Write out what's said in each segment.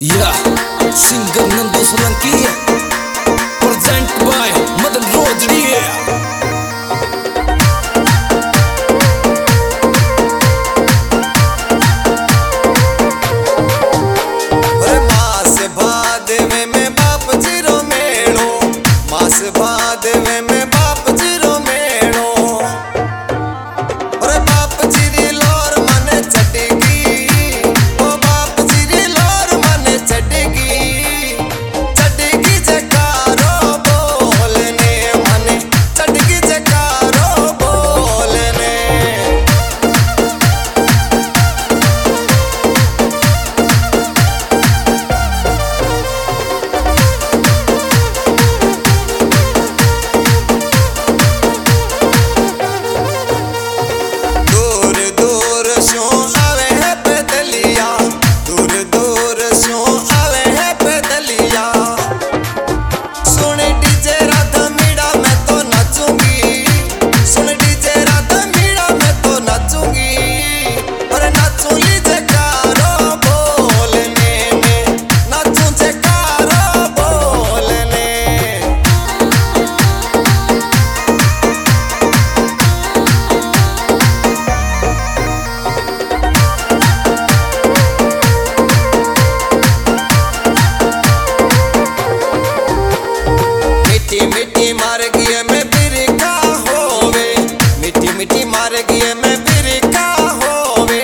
या singer Nandu Solanki present by Madan Rojdi. मिठी मारगी में बिरका होवे, मिठी मारगी में बिरका होवे।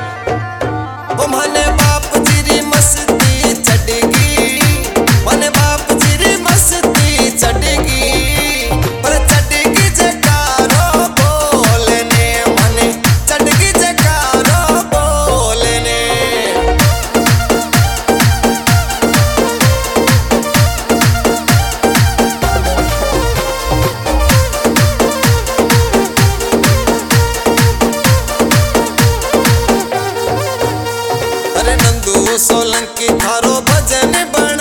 ओ मने बाप जीरी मस्ती चढ़गी, मने बाप जीरी मस्ती चढ़गी। पर चढ़गी जकारो बोलने, मने चढ़गी जकारो बोलने। सोलंकी थारो भजन बन